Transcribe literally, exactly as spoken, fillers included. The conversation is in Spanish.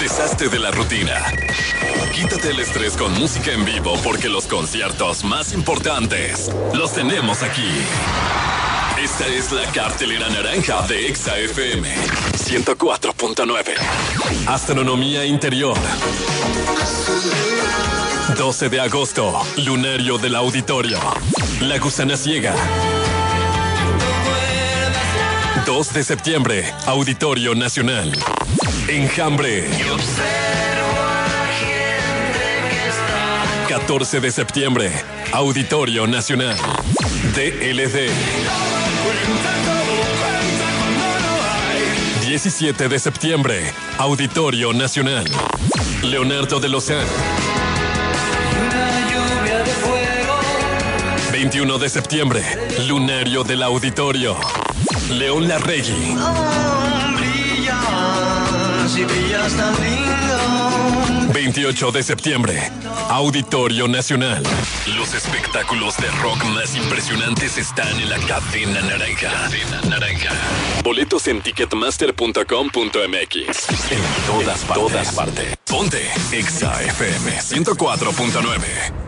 Deshazte de la rutina. Quítate el estrés con música en vivo porque los conciertos más importantes los tenemos aquí. Esta es la cartelera naranja de Exa F M ciento cuatro punto nueve. Astronomía interior. doce de agosto, Lunario del Auditorio. La Gusana Ciega. dos de septiembre, Auditorio Nacional. Enjambre. catorce de septiembre, Auditorio Nacional. D L D. diecisiete de septiembre, Auditorio Nacional. Leonardo de Lozán. veintiuno de septiembre, Lunario del Auditorio. León Larregui. veintiocho de septiembre, Auditorio Nacional. Los espectáculos de rock más impresionantes están en la Cadena Naranja. Cadena Naranja. Boletos en ticketmaster punto com punto m x. En todas partes. Todas partes. Ponte Exa F M ciento cuatro punto nueve.